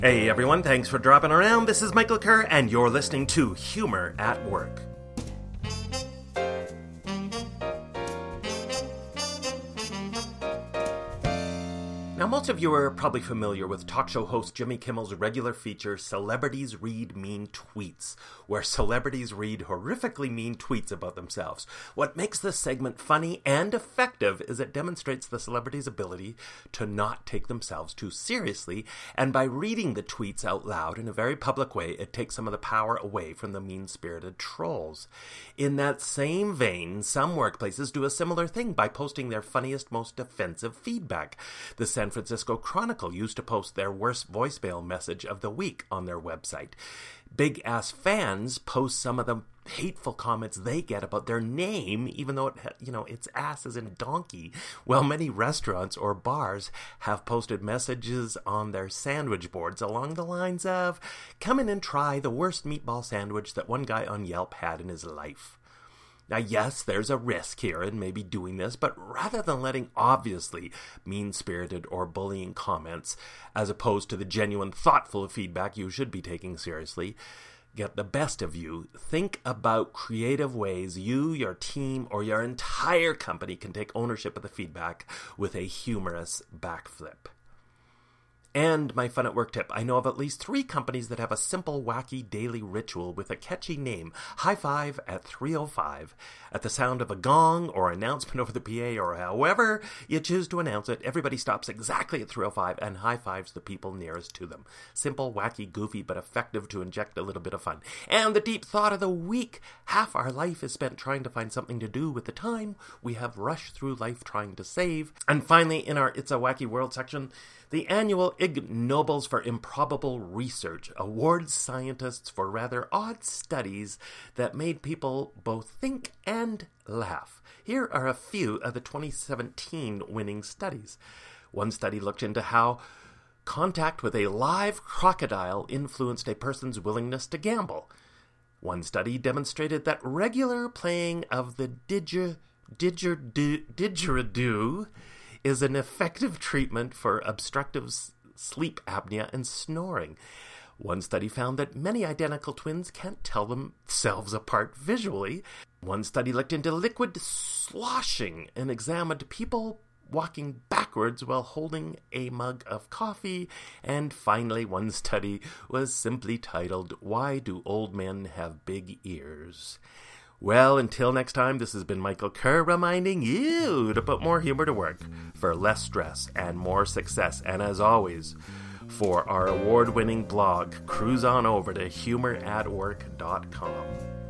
Hey everyone, thanks for dropping around. This is Michael Kerr, and you're listening to Humor at Work. Now, most of you are probably familiar with talk show host Jimmy Kimmel's regular feature, Celebrities Read Mean Tweets, where celebrities read horrifically mean tweets about themselves. What makes this segment funny and effective is it demonstrates the celebrity's ability to not take themselves too seriously, and by reading the tweets out loud in a very public way, it takes some of the power away from the mean-spirited trolls. In that same vein, some workplaces do a similar thing by posting their funniest, most offensive feedback. The San Francisco Chronicle used to post their worst voicemail message of the week on their website. Big Ass fans post some of the hateful comments they get about their name, even though it's ass as in donkey. Well, many restaurants or bars have posted messages on their sandwich boards along the lines of, "Come in and try the worst meatball sandwich that one guy on Yelp had in his life." Now, yes, there's a risk here in maybe doing this, but rather than letting obviously mean-spirited or bullying comments, as opposed to the genuine, thoughtful feedback you should be taking seriously, get the best of you, think about creative ways you, your team, or your entire company can take ownership of the feedback with a humorous backflip. And my fun at work tip, I know of at least 3 companies that have a simple, wacky daily ritual with a catchy name. High five at 3:05. At the sound of a gong or announcement over the PA or however you choose to announce it, everybody stops exactly at 3:05 and high fives the people nearest to them. Simple, wacky, goofy, but effective to inject a little bit of fun. And the deep thought of the week. Half our life is spent trying to find something to do with the time we have rushed through life trying to save. And finally, in our It's a Wacky World section, the annual Ig Nobels for Improbable Research awards scientists for rather odd studies that made people both think and laugh. Here are a few of the 2017 winning studies. One study looked into how contact with a live crocodile influenced a person's willingness to gamble. One study demonstrated that regular playing of the didgeridoo is an effective treatment for obstructive sleep apnea and snoring. One study found that many identical twins can't tell themselves apart visually. One study looked into liquid sloshing and examined people walking backwards while holding a mug of coffee. And finally, one study was simply titled, "Why Do Old Men Have Big Ears?" Well, until next time, this has been Michael Kerr reminding you to put more humor to work for less stress and more success. And as always, for our award-winning blog, cruise on over to humoratwork.com.